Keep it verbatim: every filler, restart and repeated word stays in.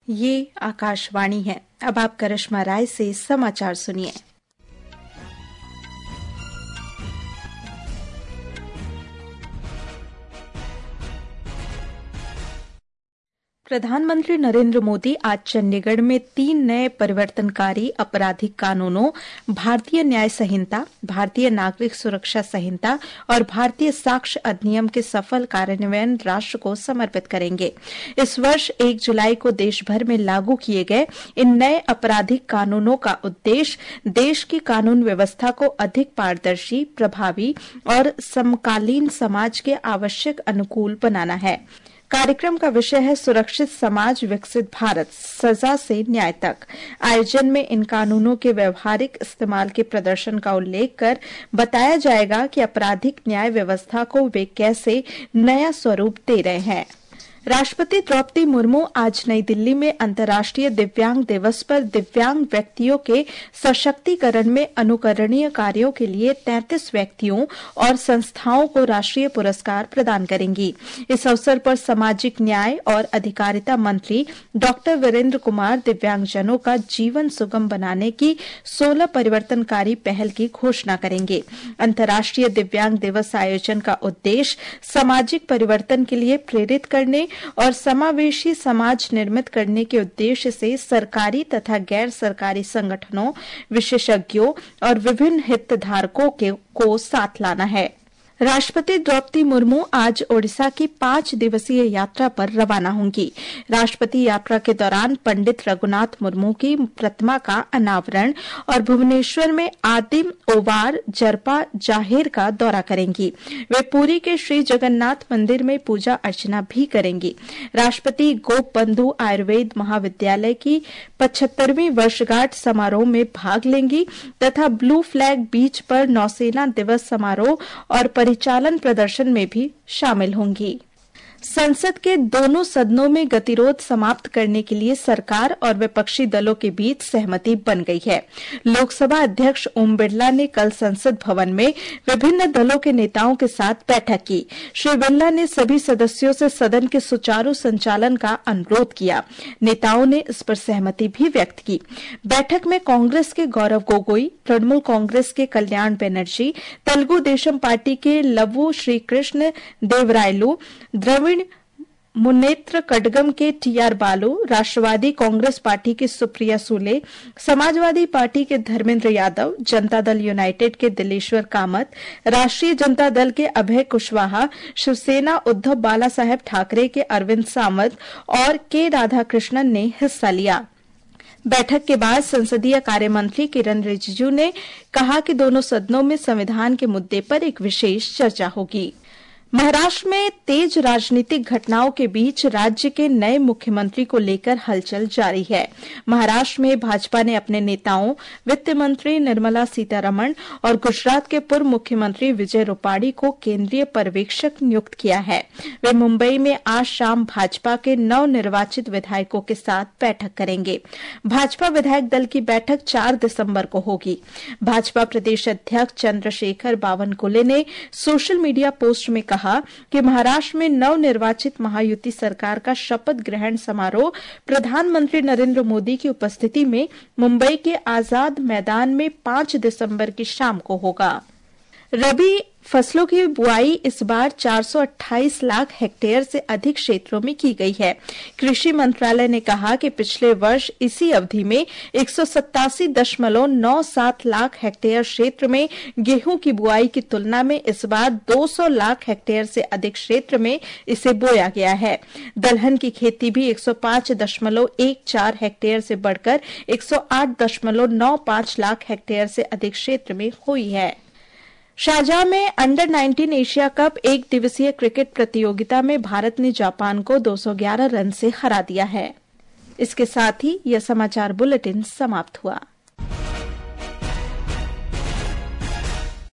ये आकाशवाणी है। अब आप करिश्मा राय से समाचार सुनिए। प्रधानमंत्री नरेंद्र मोदी आज चंडीगढ़ में तीन नए परिवर्तनकारी आपराधिक कानूनों, भारतीय न्याय संहिता, भारतीय नागरिक सुरक्षा संहिता और भारतीय साक्ष्य अधिनियम के सफल कार्यान्वयन राष्ट्र को समर्पित करेंगे। इस वर्ष एक जुलाई को देश भर में लागू किए गए इन नए आपराधिक कानूनों का उद्देश्य देश की कानून व्यवस्था को अधिक पारदर्शी, प्रभावी और समकालीन समाज के आवश्यक अनुकूल बनाना है। कार्यक्रम का विषय है सुरक्षित समाज विकसित भारत, सजा से न्याय तक। आयोजन में इन कानूनों के व्यवहारिक इस्तेमाल के प्रदर्शन का उल्लेख कर बताया जाएगा कि आपराधिक न्याय व्यवस्था को वे कैसे नया स्वरूप दे रहे हैं। राष्ट्रपति द्रौपदी मुर्मू आज नई दिल्ली में अंतर्राष्ट्रीय दिव्यांग दिवस पर दिव्यांग व्यक्तियों के सशक्तिकरण में अनुकरणीय कार्यों के लिए तैंतीस व्यक्तियों और संस्थाओं को राष्ट्रीय पुरस्कार प्रदान करेंगी। इस अवसर पर सामाजिक न्याय और अधिकारिता मंत्री डॉक्टर वीरेंद्र कुमार दिव्यांगजनों का जीवन सुगम बनाने की सोलह परिवर्तनकारी पहल की घोषणा करेंगे। अंतर्राष्ट्रीय दिव्यांग दिवस आयोजन का उद्देश्य सामाजिक परिवर्तन के लिए प्रेरित करने और समावेशी समाज निर्मित करने के उद्देश्य से सरकारी तथा गैर सरकारी संगठनों, विशेषज्ञों और विभिन्न हितधारकों के को साथ लाना है। राष्ट्रपति द्रौपदी मुर्मू आज ओडिशा की पांच दिवसीय यात्रा पर रवाना होंगी। राष्ट्रपति यात्रा के दौरान पंडित रघुनाथ मुर्मू की प्रतिमा का अनावरण और भुवनेश्वर में आदिम ओवार जरपा जाहेर का दौरा करेंगी। वे पुरी के श्री जगन्नाथ मंदिर में पूजा अर्चना भी करेंगी। राष्ट्रपति गोप बंधु आयुर्वेद महाविद्यालय की पचहत्तरवीं वर्षगांठ समारोह में भाग लेंगी तथा ब्लू फ्लैग बीच पर नौसेना दिवस समारोह और परिचालन प्रदर्शन में भी शामिल होंगी। संसद के दोनों सदनों में गतिरोध समाप्त करने के लिए सरकार और विपक्षी दलों के बीच सहमति बन गई है। लोकसभा अध्यक्ष ओम बिरला ने कल संसद भवन में विभिन्न दलों के नेताओं के साथ बैठक की। श्री बिरला ने सभी सदस्यों से सदन के सुचारू संचालन का अनुरोध किया। नेताओं ने इस पर सहमति भी व्यक्त की। बैठक में कांग्रेस के गौरव गोगोई, तृणमूल कांग्रेस के कल्याण बनर्जी, तेलुगु देशम पार्टी के लवु श्रीकृष्ण देवरायलु, द्रविड़ मुन्नेत्र कड़गम के टीआर बालू, राष्ट्रवादी कांग्रेस पार्टी की सुप्रिया सुले, समाजवादी पार्टी के धर्मेंद्र यादव, जनता दल यूनाइटेड के दिलेश्वर कामत, राष्ट्रीय जनता दल के अभय कुशवाहा, शिवसेना उद्धव बाला साहेब ठाकरे के अरविंद सावंत और के राधाकृष्णन ने हिस्सा लिया। बैठक के बाद संसदीय कार्य मंत्री किरण रिजिजू ने कहा कि दोनों सदनों में संविधान के मुद्दे पर एक विशेष चर्चा होगी। महाराष्ट्र में तेज राजनीतिक घटनाओं के बीच राज्य के नए मुख्यमंत्री को लेकर हलचल जारी है। महाराष्ट्र में भाजपा ने अपने नेताओं, वित्त मंत्री निर्मला सीतारमण और गुजरात के पूर्व मुख्यमंत्री विजय रूपाणी को केंद्रीय पर्यवेक्षक नियुक्त किया है। वे मुंबई में आज शाम भाजपा के नवनिर्वाचित विधायकों के साथ बैठक करेंगे। भाजपा विधायक दल की बैठक चार दिसंबर को होगी। भाजपा प्रदेश अध्यक्ष चंद्रशेखर बावनकुले ने सोशल मीडिया पोस्ट में कहा कहा कि महाराष्ट्र में नवनिर्वाचित महायुति सरकार का शपथ ग्रहण समारोह प्रधानमंत्री नरेंद्र मोदी की उपस्थिति में मुंबई के आजाद मैदान में पांच दिसंबर की शाम को होगा। रबी फसलों की बुआई इस बार चार सौ अट्ठाईस लाख हेक्टेयर से अधिक क्षेत्रों में की गई है। कृषि मंत्रालय ने कहा कि पिछले वर्ष इसी अवधि में एक सौ सत्तासी दशमलव नौ सात लाख हेक्टेयर क्षेत्र में गेहूं की बुआई की तुलना में इस बार दो सौ लाख हेक्टेयर से अधिक क्षेत्र में इसे बोया गया है। दलहन की खेती भी एक सौ पांच दशमलव एक चार हेक्टेयर से बढ़कर एक सौ आठ दशमलव नौ पांच लाख हेक्टेयर से अधिक क्षेत्र में हुई है। शारजाह में अंडर नाइनटीन एशिया कप एक दिवसीय क्रिकेट प्रतियोगिता में भारत ने जापान को दो सौ ग्यारह रन से हरा दिया है। इसके साथ ही यह समाचार बुलेटिन समाप्त हुआ।